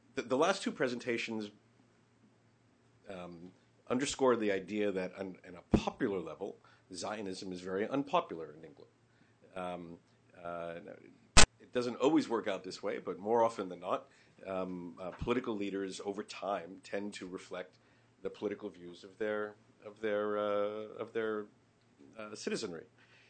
the last two presentations underscore the idea that on a popular level, Zionism is very unpopular in England. It doesn't always work out this way, but more often than not, political leaders over time tend to reflect the political views of their citizenry.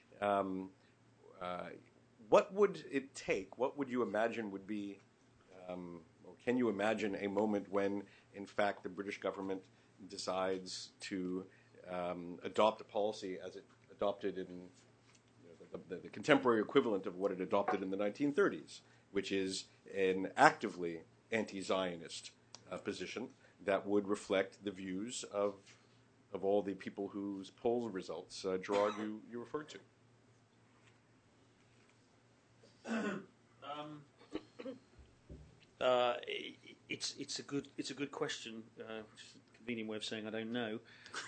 What would it take? What would you imagine would be, or can you imagine a moment when, in fact, the British government decides to adopt a policy as it adopted in the contemporary equivalent of what it adopted in the 1930s, which is an actively anti-Zionist position that would reflect the views of all the people whose poll results, Gerard, you referred to? It's a good question. Convenient way of saying I don't know.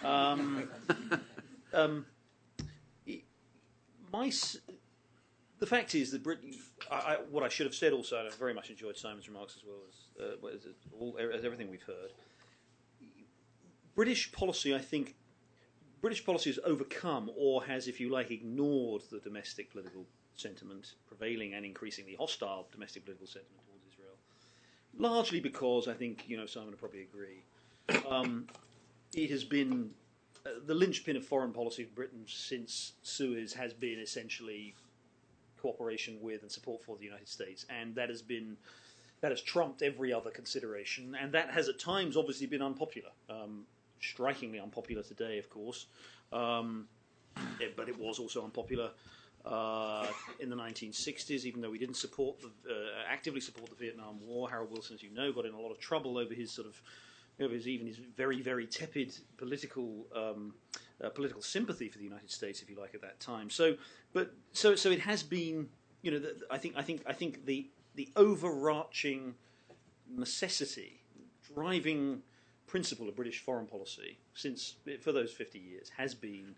The fact is that Britain. What I should have said also, and I very much enjoyed Simon's remarks as well as everything we've heard. British policy, I think, has overcome, or has, if you like, ignored the domestic political sentiment, prevailing and increasingly hostile domestic political sentiment towards Israel, largely because I think Simon would probably agree. It has been the linchpin of foreign policy of Britain since Suez has been essentially cooperation with and support for the United States, and that has trumped every other consideration, and that has at times obviously been unpopular, strikingly unpopular today, of course, but it was also unpopular in the 1960s, even though we didn't actively support the Vietnam War. Harold Wilson, as you know, got in a lot of trouble over his his very, very tepid political sympathy for the United States, if you like, at that time. So it has been, I think the overarching necessity, driving principle of British foreign policy for those 50 years has been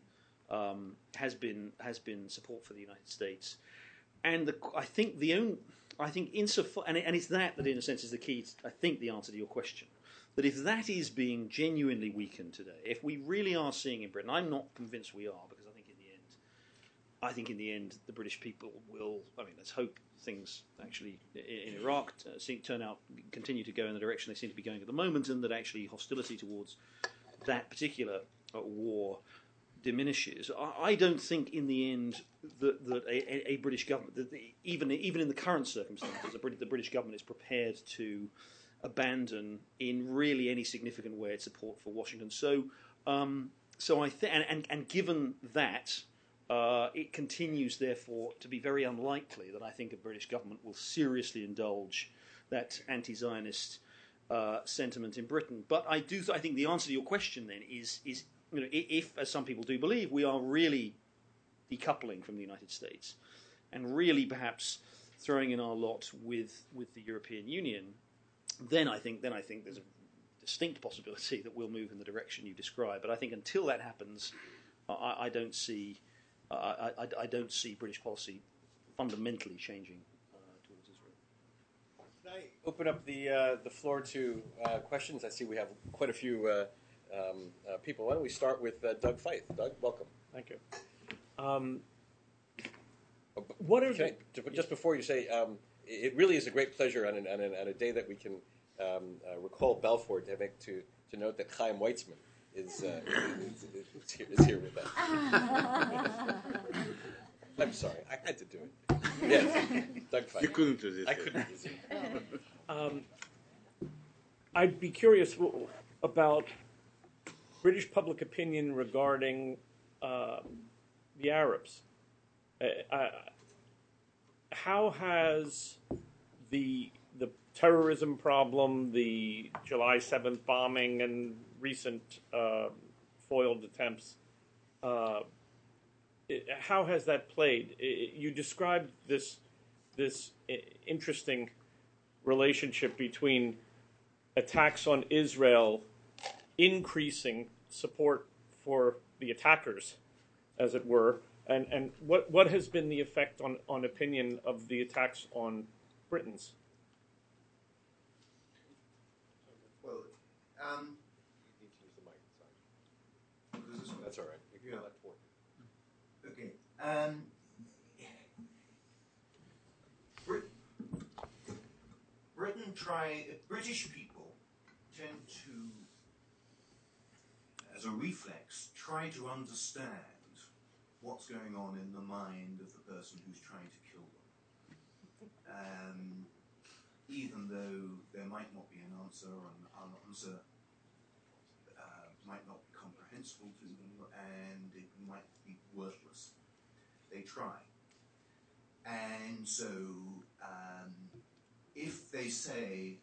support for the United States, and I think insofar, and it's that in a sense is the key. I think the answer to your question. That if that is being genuinely weakened today, if we really are seeing in Britain, I'm not convinced we are, because I think in the end the British people will. I mean, let's hope things actually in Iraq continue to go in the direction they seem to be going at the moment, and that actually hostility towards that particular war diminishes. I don't think in the end that a British government, even in the current circumstances, the British government is prepared to abandon in really any significant way its support for Washington. So I think, and given that, it continues therefore to be very unlikely that I think a British government will seriously indulge that anti-Zionist sentiment in Britain. But I think the answer to your question then is if, as some people do believe, we are really decoupling from the United States and really perhaps throwing in our lot with the European Union, then I think there's a distinct possibility that we'll move in the direction you describe. But I think until that happens, I don't see British policy fundamentally changing towards Israel. Can I open up the floor to questions? I see we have quite a few people. Why don't we start with Doug Feith? Doug, welcome. Thank you. What are just before you say, it really is a great pleasure on a day that we can recall Balfour to note that Chaim Weizmann is here with us. I'm sorry, I had to do it. Yes, Doug Feith. You couldn't resist. I couldn't resist. I'd be curious about British public opinion regarding the Arabs. How has the terrorism problem, the July 7th bombing, and recent foiled attempts, how has that played? You described this interesting relationship between attacks on Israel increasing support for the attackers, as it were, and what has been the effect on opinion of the attacks on Britons? That's all right. You can go back forward. Okay. British people tend to, as a reflex, try to understand what's going on in the mind of the person who's trying to kill them. Even though there might not be an answer, or an answer might not be comprehensible to them, and it might be worthless. They try. And so, if they say,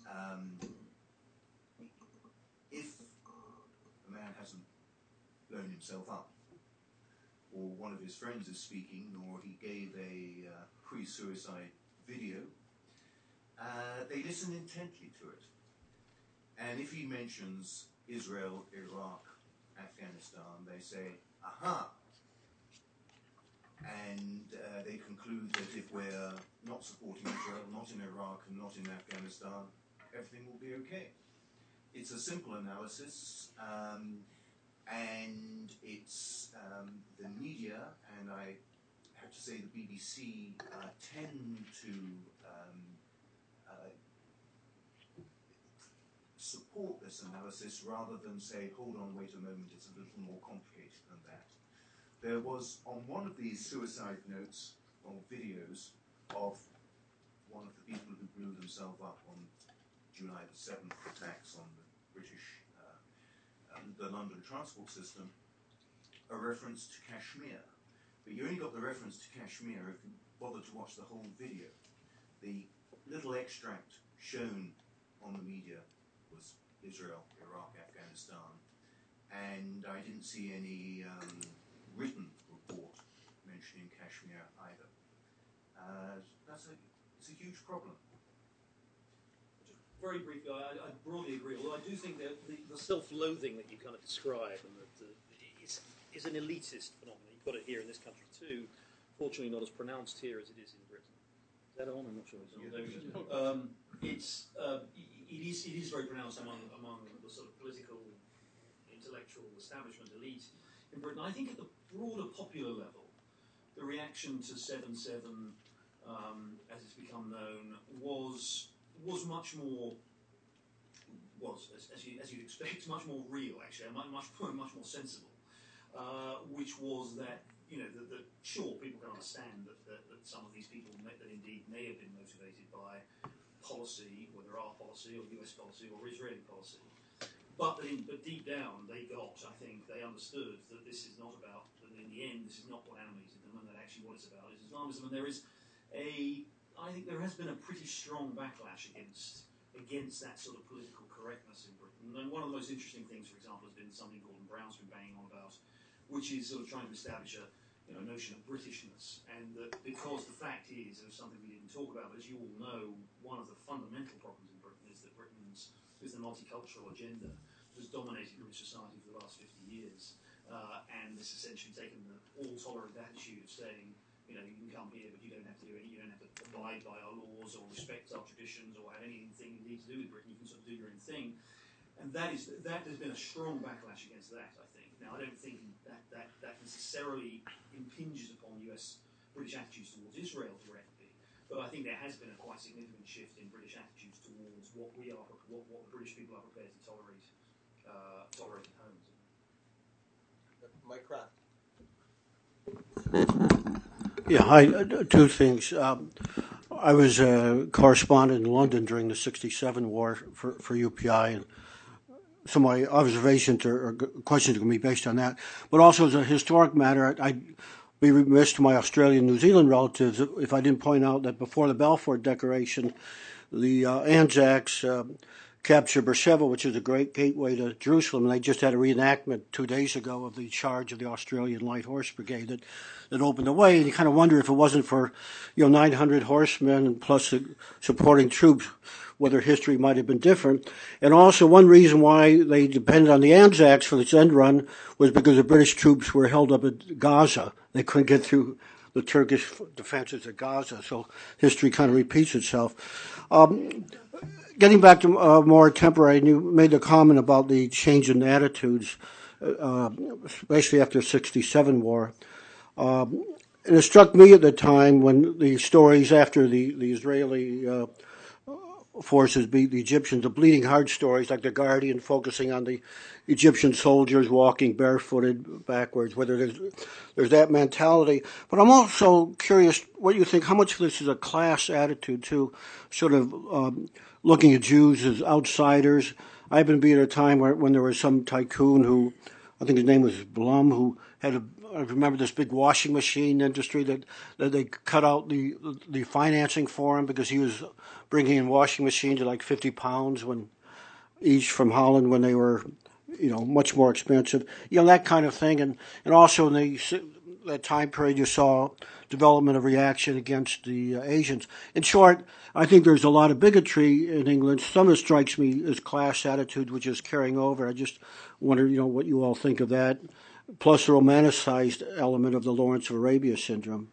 if a man hasn't blown himself up, or one of his friends is speaking, or he gave a pre-suicide video, they listen intently to it. And if he mentions Israel, Iraq, Afghanistan, they say, aha. And they conclude that if we're not supporting Israel, not in Iraq, and not in Afghanistan, everything will be okay. It's a simple analysis, and it's the media, and I have to say the BBC tend to support this analysis rather than say, hold on, wait a moment, it's a little more complicated than that. There was, on one of these suicide notes or videos of one of the people who blew themselves up on July the 7th attacks on the British, the London transport system, a reference to Kashmir. But you only got the reference to Kashmir if you bothered to watch the whole video. The little extract shown on the media was Israel, Iraq, Afghanistan, and I didn't see any written report mentioning Kashmir either. It's a huge problem. Very briefly, I broadly agree, although I do think that the self-loathing that you kind of describe and that is an elitist phenomenon. You've got it here in this country too, fortunately not as pronounced here as it is in Britain. Is that on? I'm not sure it's on. It is very pronounced among the sort of political, intellectual establishment elite in Britain. I think at the broader popular level, the reaction to 7/7, as it's become known, was much more, as you'd expect, much more real actually, and much more sensible. Which was that that sure, people can understand that some of these people that indeed may have been motivated by policy, whether our policy or US policy or Israeli policy, but deep down they understood that this is not about, that in the end this is not what animated them, and that actually what it's about is Islamism. And I think there has been a pretty strong backlash against that sort of political correctness in Britain. And one of the most interesting things, for example, has been something Gordon Brown's been banging on about, which is sort of trying to establish a notion of Britishness, and that because the fact is, there's something we didn't talk about, but as you all know, one of the fundamental problems in Britain is that the multicultural agenda has dominated British society for the last 50 years, and it's essentially taken the all-tolerant attitude of saying, you can come here, but you don't have to do any, you don't have to abide by our laws or respect our traditions or have anything you need to do with Britain. You can sort of do your own thing, and that has been a strong backlash against that, I think. Now, I don't think that necessarily impinges upon British attitudes towards Israel directly, but I think there has been a quite significant shift in British attitudes towards what the British people are prepared to tolerate at home. Mike Kraft. Yeah, two things. I was a correspondent in London during the '67 war for UPI, and so my observations or questions are going to be based on that. But also as a historic matter, I'd be remiss to my Australian New Zealand relatives if I didn't point out that before the Balfour Declaration, the Anzacs captured Beersheba, which is a great gateway to Jerusalem. And they just had a reenactment 2 days ago of the charge of the Australian Light Horse Brigade that opened the way. And you kind of wonder if it wasn't for 900 horsemen and plus the supporting troops, whether history might have been different. And also one reason why they depended on the Anzacs for this end run was because the British troops were held up at Gaza. They couldn't get through the Turkish defenses at Gaza, so history kind of repeats itself. Getting back to more temporary, and you made a comment about the change in attitudes especially after the '67 war. And it struck me at the time when the stories after the Israeli forces beat the Egyptians, the bleeding heart stories like The Guardian focusing on the Egyptian soldiers walking barefooted backwards, whether there's that mentality. But I'm also curious what you think, how much of this is a class attitude too, sort of looking at Jews as outsiders. I happen to be at a time when there was some tycoon who, I think his name was Blum, who had I remember this big washing machine industry that they cut out the financing for him because he was bringing in washing machines at like 50 pounds each from Holland when they were, much more expensive. That kind of thing. And also in that time period you saw development of reaction against the Asians. In short, I think there's a lot of bigotry in England. Some of it strikes me as class attitude, which is carrying over. I just wonder, what you all think of that. Plus the romanticized element of the Lawrence of Arabia syndrome.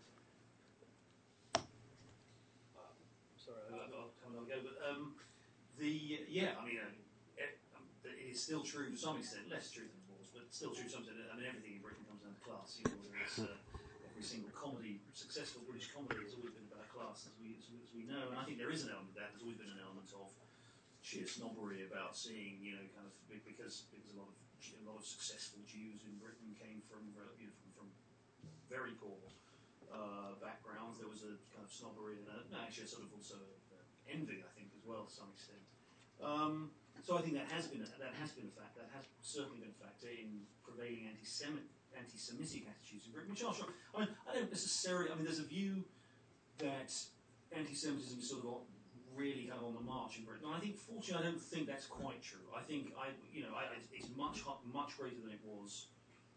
It is still true to some extent, less true than it was, but still true to some extent. I mean, everything in Britain comes down to class. Whether it's every single successful British comedy has always been about class, as we know. And I think there is an element of that. There's always been an element of sheer snobbery about seeing, kind of because a lot of successful Jews in Britain came from very poor backgrounds. There was a kind of snobbery and actually a sort of also envy, I think, as well to some extent. So I think that has been a fact. That has certainly been a factor in prevailing anti-Semitic attitudes in Britain, which are strong. I don't necessarily. There's a view that anti-Semitism is sort of really kind of on the march in Britain. And I think, fortunately, I don't think that's quite true. I think it's much greater than it was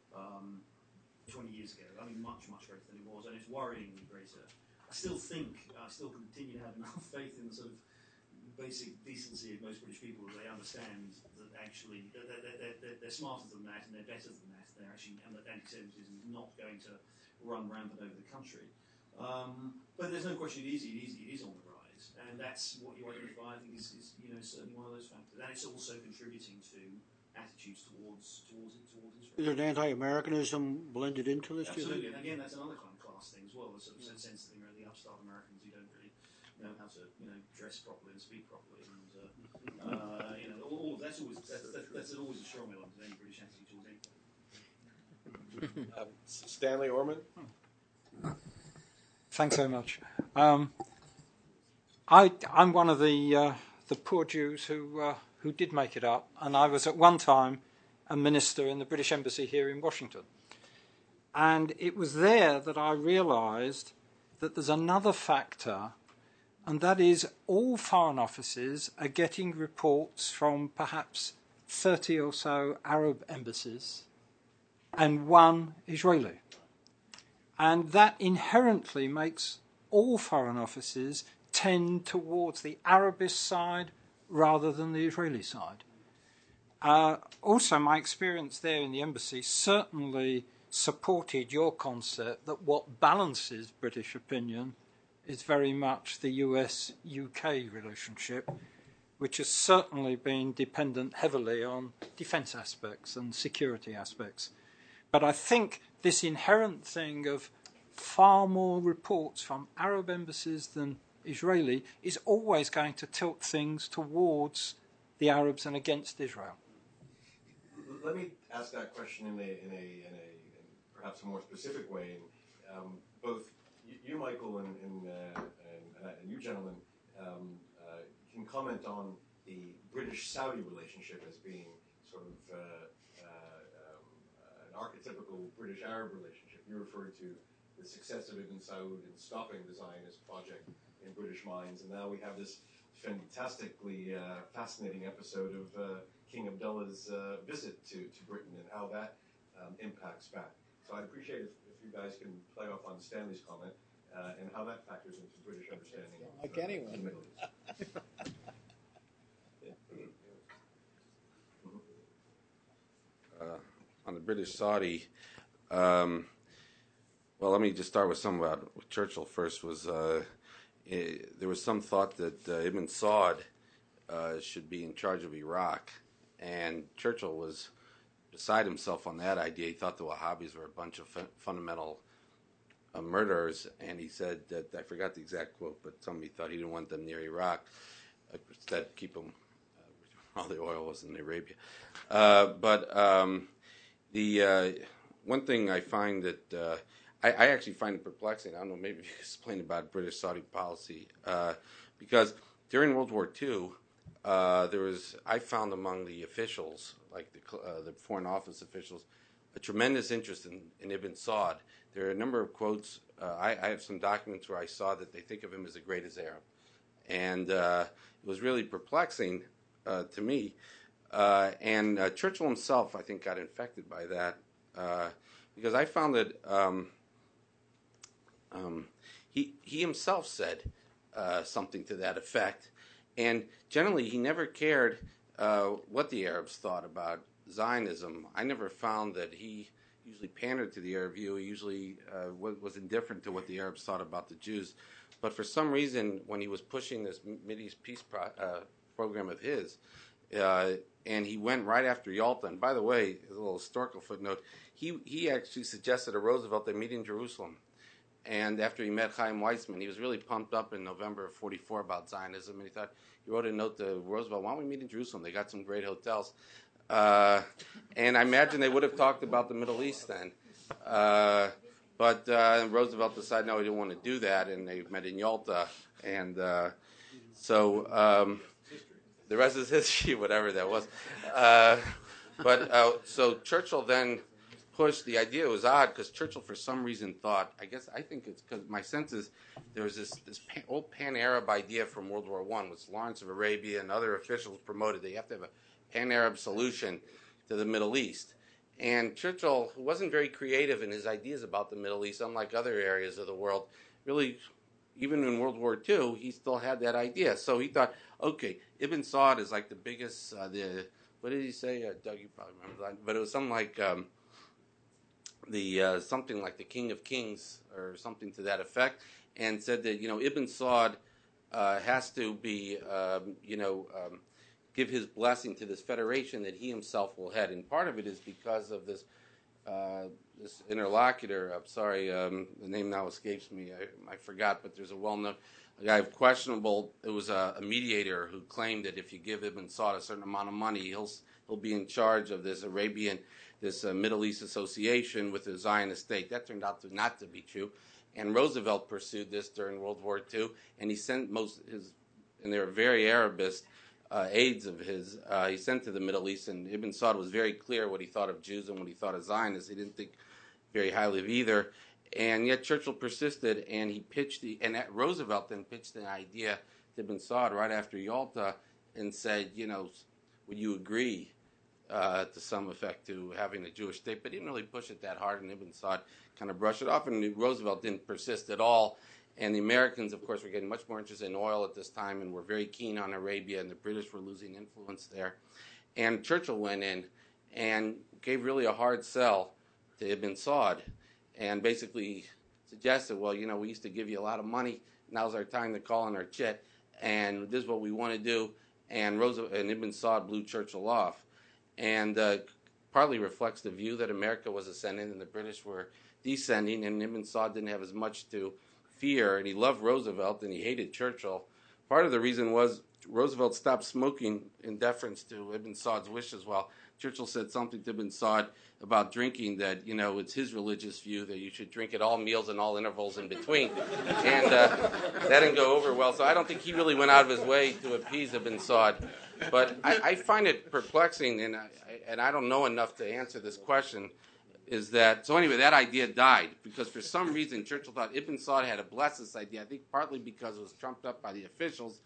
20 years ago. Much greater than it was, and it's worryingly greater. I still continue to have enough faith in the sort of basic decency of most British people that they understand that actually they're smarter than that and they're better than that. And that anti-Semitism is not going to run rampant over the country. But there's no question it is on the rise, and that's what you identify. I think is certainly one of those factors, and it's also contributing to attitudes towards Israel. Is there an anti-Americanism blended into this? Absolutely, and again, that's another kind of class thing as well. The sort of sense that the upstart Americans who don't really know how to dress properly and speak properly, and all that's always a strong element of any British attitude towards anything. Stanley Orman. Thanks very much. I'm one of the poor Jews who did make it up, and I was at one time a minister in the British Embassy here in Washington. And it was there that I realised that there's another factor, and that is all foreign offices are getting reports from perhaps 30 or so Arab embassies and one Israeli. And that inherently makes all foreign offices tend towards the Arabist side rather than the Israeli side. Also, my experience there in the embassy certainly supported your concept that what balances British opinion is very much the US-UK relationship, which has certainly been dependent heavily on defence aspects and security aspects. But I think this inherent thing of far more reports from Arab embassies than Israeli is always going to tilt things towards the Arabs and against Israel. Let me ask that question in a perhaps a more specific way. Both you, Michael, and you gentlemen can comment on the British-Saudi relationship as being sort of an archetypical British-Arab relationship. You referred to the success of Ibn Saud in stopping the Zionist project in British minds, and now we have this fantastically fascinating episode of King Abdullah's visit to Britain and how that impacts back. So I'd appreciate if you guys can play off on Stanley's comment and how that factors into British understanding of the Middle East. On the British-Saudi, well, let me just start with some about Churchill first. There was some thought that Ibn Saud should be in charge of Iraq, and Churchill was beside himself on that idea. He thought the Wahhabis were a bunch of fundamental murderers, and he said that, I forgot the exact quote, but somebody thought he didn't want them near Iraq. Instead, keep them all the oil was in Arabia. The one thing I find that I actually find it perplexing. I don't know, maybe you could explain about British Saudi policy, because during World War II, I found among the officials, like the Foreign Office officials, a tremendous interest in Ibn Saud. There are a number of quotes. I have some documents where I saw that they think of him as the greatest Arab. And it was really perplexing to me. And Churchill himself, I think, got infected by that because I found that he himself said something to that effect. And generally, he never cared what the Arabs thought about Zionism. I never found that he usually pandered to the Arab view. He usually was indifferent to what the Arabs thought about the Jews. But for some reason, when he was pushing this Mideast peace program of his, and he went right after Yalta. And by the way, a little historical footnote, he actually suggested to Roosevelt they meet in Jerusalem. And after he met Chaim Weizmann, he was really pumped up in November of '44 about Zionism. And he wrote a note to Roosevelt, why don't we meet in Jerusalem? They got some great hotels. And I imagine they would have talked about the Middle East then. But Roosevelt decided, no, he didn't want to do that, and they met in Yalta. And so the rest is history, whatever that was. So Churchill then pushed the idea. It was odd because Churchill, for some reason, thought, I think it's because my sense is there was this old pan-Arab idea from World War I, which Lawrence of Arabia and other officials promoted. They have to have a pan-Arab solution to the Middle East. And Churchill, who wasn't very creative in his ideas about the Middle East, unlike other areas of the world, really, even in World War II, he still had that idea. So he thought, okay, Ibn Saud is like the biggest, what did he say? Doug, you probably remember that. But it was something like something like the King of Kings or something to that effect, and said that, Ibn Saud has to be, give his blessing to this federation that he himself will head. And part of it is because of this interlocutor. I'm sorry, the name now escapes me. I forgot, but there's a guy of questionable. It was a mediator who claimed that if you give Ibn Saud a certain amount of money, he'll be in charge of this Middle East association with the Zionist state. That turned out not to be true. And Roosevelt pursued this during World War II, and he sent and they were very Arabist, aides of his, he sent to the Middle East, and Ibn Saud was very clear what he thought of Jews and what he thought of Zionists. He didn't think very highly of either. And yet Churchill persisted, and Roosevelt then pitched an idea to Ibn Saud right after Yalta and said, would you agree to some effect to having a Jewish state? But he didn't really push it that hard, and Ibn Saud kind of brushed it off, and Roosevelt didn't persist at all. And the Americans, of course, were getting much more interested in oil at this time and were very keen on Arabia, and the British were losing influence there. And Churchill went in and gave really a hard sell to Ibn Saud and basically suggested, well, we used to give you a lot of money. Now's our time to call in our chit, and this is what we want to do. And Ibn Saud blew Churchill off. And partly reflects the view that America was ascending and the British were descending, and Ibn Saud didn't have as much to fear, and he loved Roosevelt and he hated Churchill. Part of the reason was Roosevelt stopped smoking in deference to Ibn Saud's wishes. Well, Churchill said something to Ibn Saud about drinking that, it's his religious view that you should drink at all meals and all intervals in between. And that didn't go over well, so I don't think he really went out of his way to appease Ibn Saud. But I find it perplexing, and I don't know enough to answer this question, so anyway, that idea died, because for some reason Churchill thought Ibn Saud had to bless this idea, I think partly because it was trumped up by the officials.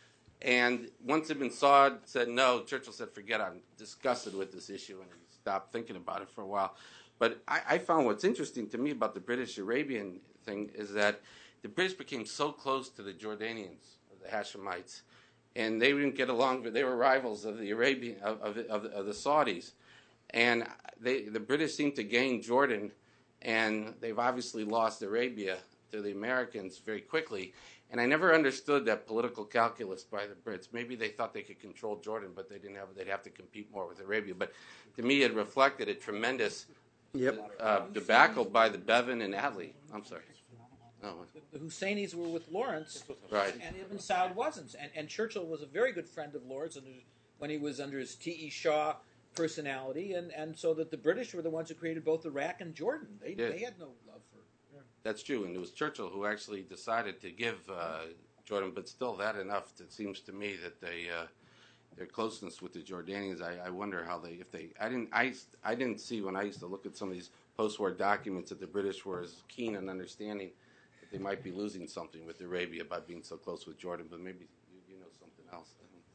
And once Ibn Saud said no, Churchill said, forget it, I'm disgusted with this issue, and he stopped thinking about it for a while. But I found what's interesting to me about the British-Arabian thing is that the British became so close to the Jordanians, the Hashemites, and they didn't get along, but they were rivals of the Arabian of the Saudis. And the British seem to gain Jordan, and they've obviously lost Arabia. to the Americans very quickly. And I never understood that political calculus by the Brits. Maybe they thought they could control Jordan, but they'd have to compete more with Arabia. But to me, it reflected a tremendous debacle by the Bevan and Attlee. I'm sorry. Oh. The Husseinis were with Lawrence, right. And Ibn Saud wasn't. And Churchill was a very good friend of Lawrence when he was under his T.E. Shaw personality, and so that the British were the ones who created both Iraq and Jordan. They had no love for. That's true, and it was Churchill who actually decided to give Jordan, but still, that enough. It seems to me that their closeness with the Jordanians. I wonder how I didn't see when I used to look at some of these post-war documents that the British were as keen on understanding that they might be losing something with Arabia by being so close with Jordan. But maybe you know something else.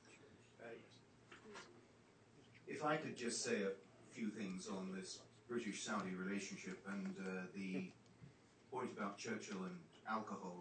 If I could just say a few things on this British-Saudi relationship and the point about Churchill and alcohol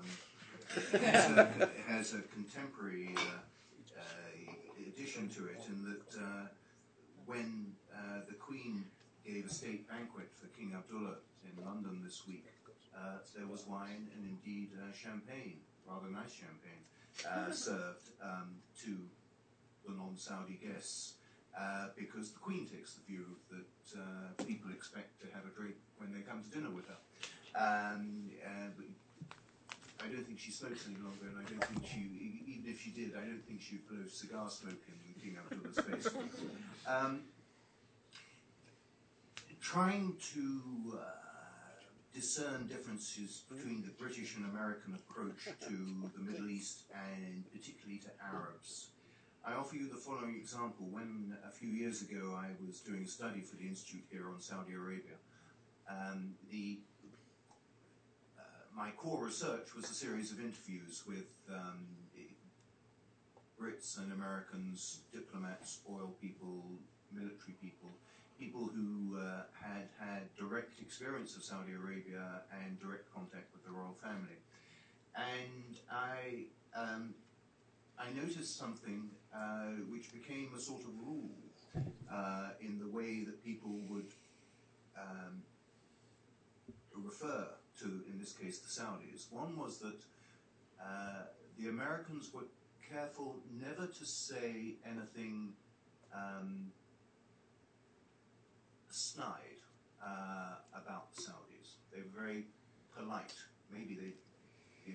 has a contemporary addition to it in that when the Queen gave a state banquet for King Abdullah in London this week, there was wine and indeed champagne, rather nice champagne, served to the non-Saudi guests. Because the Queen takes the view that people expect to have a drink when they come to dinner with her. I don't think she smokes any longer, and I don't think even if she did, I don't think she'd blow cigar smoke in King Abdullah's face. Trying to discern differences between the British and American approach to the Middle East, and particularly to Arabs. I offer you the following example. When a few years ago I was doing a study for the Institute here on Saudi Arabia, my core research was a series of interviews with Brits and Americans, diplomats, oil people, military people, people who had direct experience of Saudi Arabia and direct contact with the royal family. And I noticed something which became a sort of rule in the way that people would refer to, in this case, the Saudis. One was that the Americans were careful never to say anything snide about the Saudis. They were very polite. Maybe the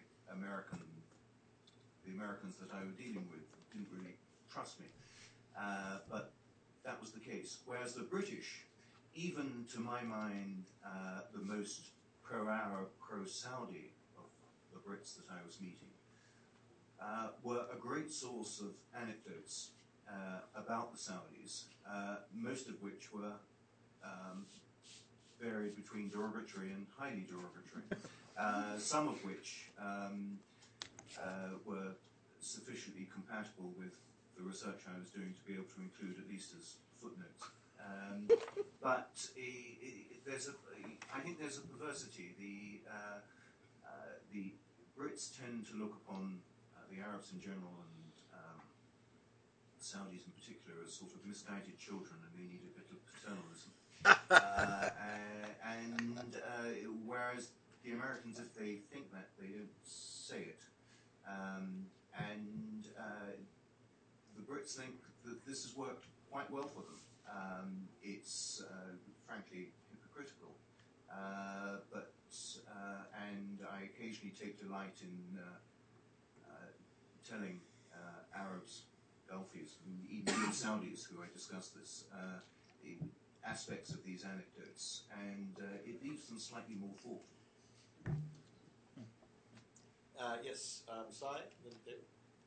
Americans that I was dealing with didn't really trust me, but that was the case. Whereas the British, even to my mind, the most pro-Arab, pro-Saudi of the Brits that I was meeting, were a great source of anecdotes about the Saudis, most of which were varied between derogatory and highly derogatory, some of which were sufficiently compatible with the research I was doing to be able to include at least as footnotes. But I think there's a perversity. The Brits tend to look upon the Arabs in general and the Saudis in particular as sort of misguided children, and they need a bit of paternalism. Whereas the Americans, if they think that, they don't say it. The Brits think that this has worked quite well for them. It's frankly hypocritical, and I occasionally take delight in telling Arabs, Gulfies, and even Saudis who I discuss this, aspects of these anecdotes, and it leaves them slightly more thought. Yes, Sai, then David.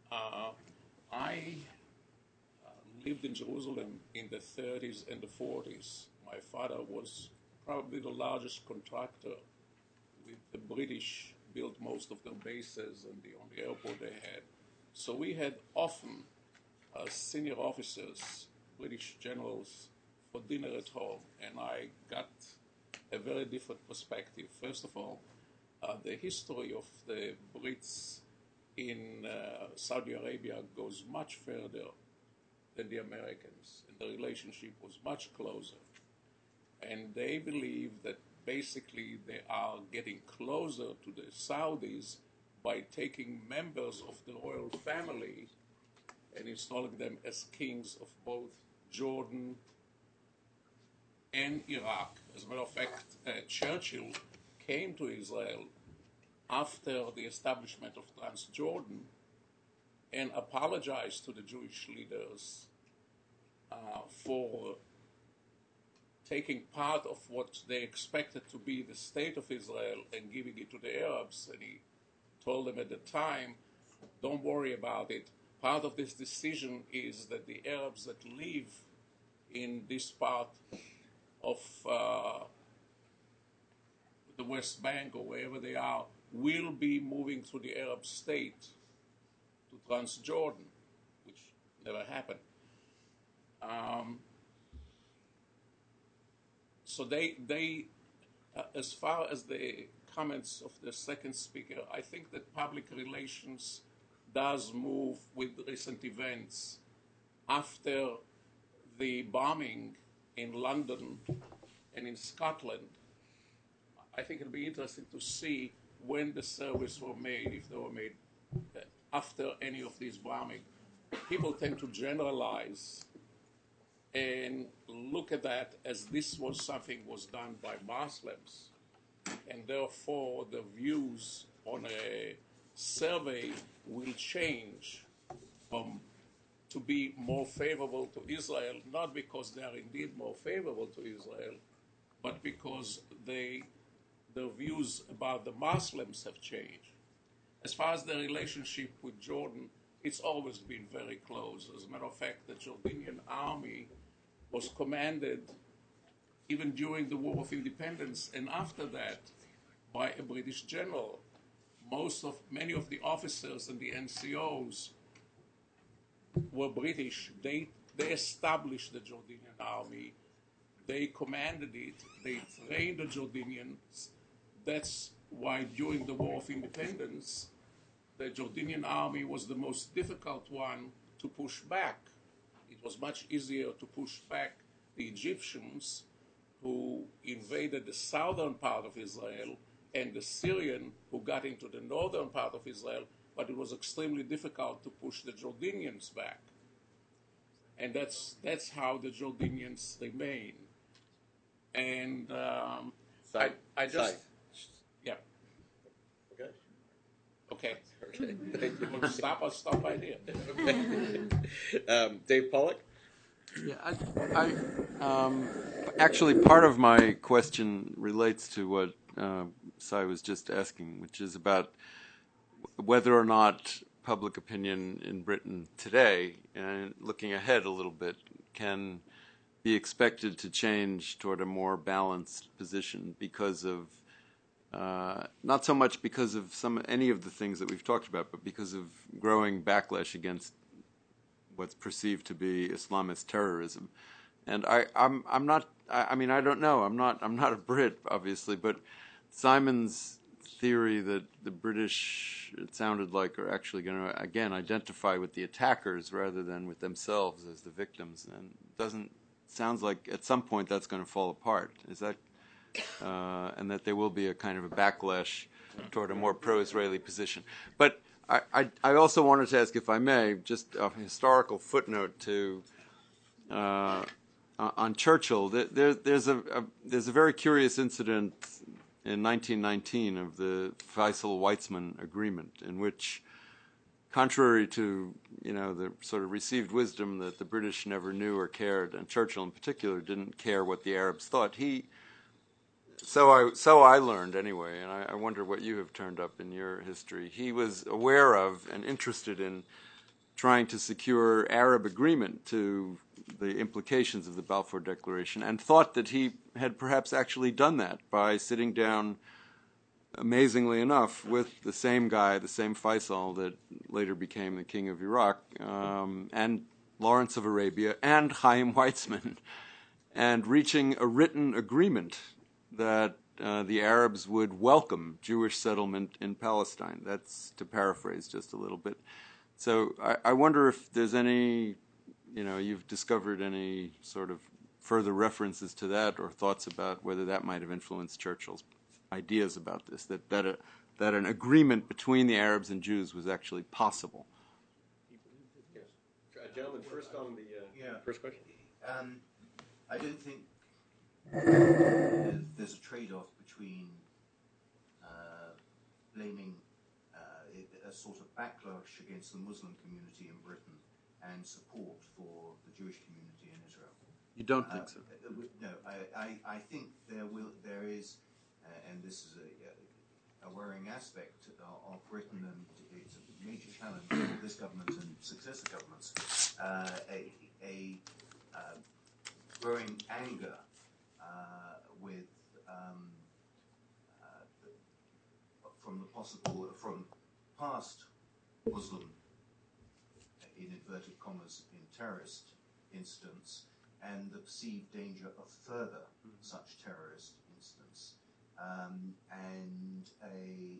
I lived in Jerusalem in the 30s and the 40s. My father was probably the largest contractor with the British, built most of their bases and the only airport they had. So we had often senior officers, British generals, for dinner at home, and I got a very different perspective. First of all, the history of the Brits in Saudi Arabia goes much further than the Americans, and the relationship was much closer. And they believe that basically they are getting closer to the Saudis by taking members of the royal family and installing them as kings of both Jordan and Iraq. As a matter of fact, Churchill came to Israel after the establishment of Transjordan and apologized to the Jewish leaders for taking part of what they expected to be the state of Israel and giving it to the Arabs. And he told them at the time, don't worry about it. Part of this decision is that the Arabs that live in this part of the West Bank or wherever they are will be moving to the Arab state, to Transjordan, which never happened. So they as far as the comments of the second speaker, I think that public relations does move with recent events. After the bombing in London and in Scotland, I think it'll be interesting to see when the surveys were made, if they were made after any of these bombings. People tend to generalize and look at that as this was something was done by Muslims, and therefore the views on a survey will change to be more favorable to Israel, not because they are indeed more favorable to Israel, but because their views about the Muslims have changed. As far as the relationship with Jordan, it's always been very close. As a matter of fact, the Jordanian army was commanded even during the War of Independence and after that by a British general. Many of the officers and the NCOs were British. They established the Jordanian army. They commanded it. They trained the Jordanians. That's why during the War of Independence, the Jordanian army was the most difficult one to push back. It was much easier to push back the Egyptians who invaded the southern part of Israel and the Syrian who got into the northern part of Israel, but it was extremely difficult to push the Jordanians back. And that's how the Jordanians remain. And I just... Yeah. Okay. Okay. Thank you. Want to stop? I'll stop right here. Okay. Dave Pollack? Yeah, actually, part of my question relates to what Sai was just asking, which is about whether or not public opinion in Britain today, and looking ahead a little bit, can be expected to change toward a more balanced position because of not so much because of any of the things that we've talked about, but because of growing backlash against what's perceived to be Islamist terrorism. And I'm not. I mean, I don't know. I'm not a Brit, obviously, but Simon's theory that the British, it sounded like, are actually going to again identify with the attackers rather than with themselves as the victims, and sounds like at some point that's going to fall apart. Is that? And that there will be a kind of a backlash toward a more pro-Israeli position. But I also wanted to ask, if I may, just a historical footnote to on Churchill. There's a very curious incident in 1919 of the Faisal-Weitzman agreement, in which, contrary to the sort of received wisdom that the British never knew or cared, and Churchill in particular didn't care what the Arabs thought, So I learned anyway, and I wonder what you have turned up in your history. He was aware of and interested in trying to secure Arab agreement to the implications of the Balfour Declaration, and thought that he had perhaps actually done that by sitting down, amazingly enough, with the same guy, the same Faisal that later became the king of Iraq, and Lawrence of Arabia, and Chaim Weizmann, and reaching a written agreement that the Arabs would welcome Jewish settlement in Palestine. That's to paraphrase just a little bit. So I wonder if there's any, you've discovered any sort of further references to that or thoughts about whether that might have influenced Churchill's ideas about this, that an agreement between the Arabs and Jews was actually possible. Yes. Gentlemen, first on the first question. I don't think there's a trade-off between blaming a sort of backlash against the Muslim community in Britain and support for the Jewish community in Israel. You don't think so? No, I think there is, and this is a worrying aspect of Britain, and it's a major challenge for this government and successor governments, a growing anger with from past Muslim, in inverted commas, in terrorist incidents, and the perceived danger of further such terrorist incidents, and a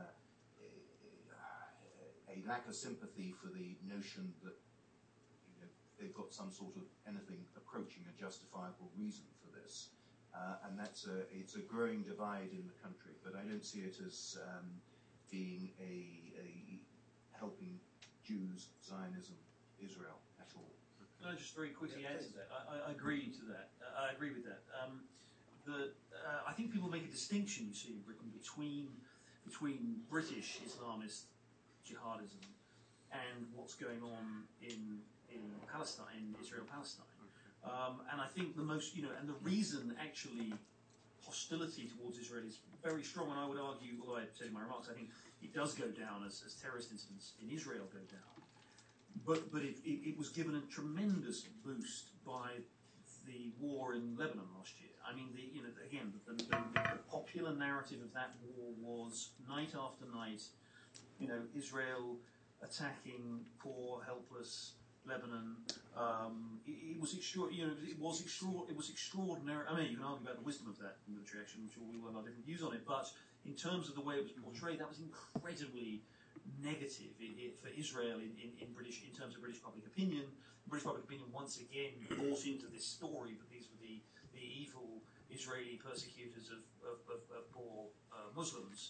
lack of sympathy for the notion that they've got some sort of anything approaching a justifiable reason for this, and it's a growing divide in the country. But I don't see it as being a helping Jews, Zionism, Israel at all. Can I just very quickly add to that? I agree to that. I agree with that. I think people make a distinction, you see, in Britain between British Islamist jihadism and what's going on in Palestine, in Israel-Palestine. And I think and the reason actually hostility towards Israel is very strong, and I would argue, although I said in my remarks, I think it does go down as terrorist incidents in Israel go down. But it was given a tremendous boost by the war in Lebanon last year. I mean, the popular narrative of that war was night after night, Israel attacking poor, helpless Lebanon. It was extraordinary. I mean, you can argue about the wisdom of that military action. I'm sure we will have our different views on it. But in terms of the way it was portrayed, that was incredibly negative for Israel in terms of British public opinion. British public opinion once again bought into this story that these were the evil Israeli persecutors of poor Muslims,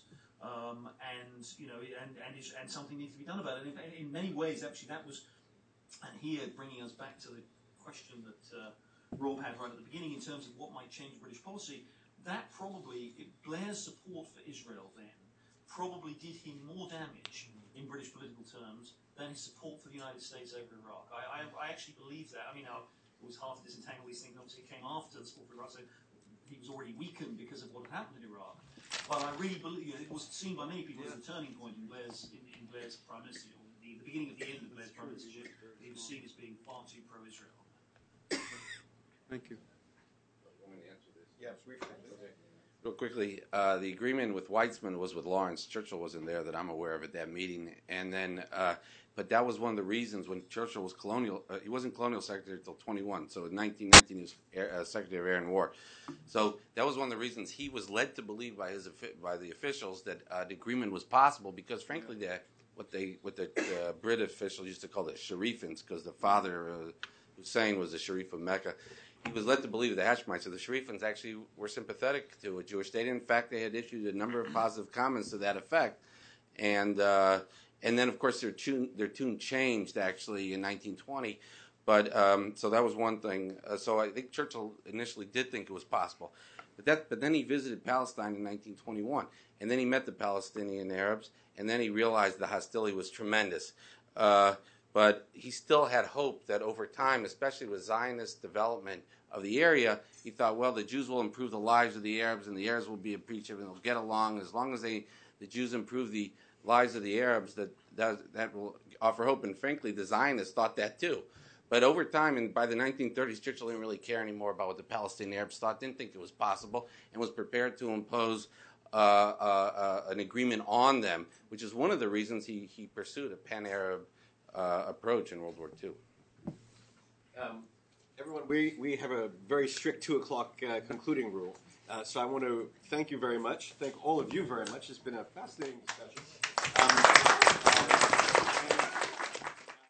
and something needs to be done about it. And in many ways, actually, that was, and here bringing us back to the question that Rob had right at the beginning in terms of what might change British policy. That Blair's support for Israel then probably did him more damage in British political terms than his support for the United States over Iraq. I actually believe that. I mean, it was hard to disentangle these things. Obviously, it came after the support for Iraq, so he was already weakened because of what had happened in Iraq. But I really believe it was seen by many people as a turning point in Blair's prime minister, the beginning of the end of Blair's prime ministership. He was seen as being far too pro-Israel. Thank you. Yes, briefly. Real quickly, the agreement with Weizmann was with Lawrence. Churchill wasn't there that I'm aware of at that meeting. And then, but that was one of the reasons when Churchill was colonial. He wasn't colonial secretary until 21. So in 1919, he was Secretary of Air and War. So that was one of the reasons he was led to believe by the officials that the agreement was possible, because frankly, what the Brit officials used to call the Sharifins, because the father Hussein was the Sharif of Mecca. He was led to believe the Hashemites, so the Sharifins actually were sympathetic to a Jewish state. In fact, they had issued a number of positive comments to that effect. And then, of course, their tune changed, actually, in 1920. But so that was one thing. So I think Churchill initially did think it was possible. But then he visited Palestine in 1921. And then he met the Palestinian Arabs. And then he realized the hostility was tremendous. But he still had hope that over time, especially with Zionist development of the area, he thought, well, the Jews will improve the lives of the Arabs, and the Arabs will be appreciative, and they'll get along. As long as the Jews improve the lives of the Arabs, that will offer hope. And frankly, the Zionists thought that too. But over time, and by the 1930s, Churchill didn't really care anymore about what the Palestinian Arabs thought, didn't think it was possible, and was prepared to impose an agreement on them, which is one of the reasons he pursued a pan-Arab approach in World War II. Everyone, we have a very strict 2 o'clock concluding rule. So I want to thank you very much. Thank all of you very much. It's been a fascinating discussion.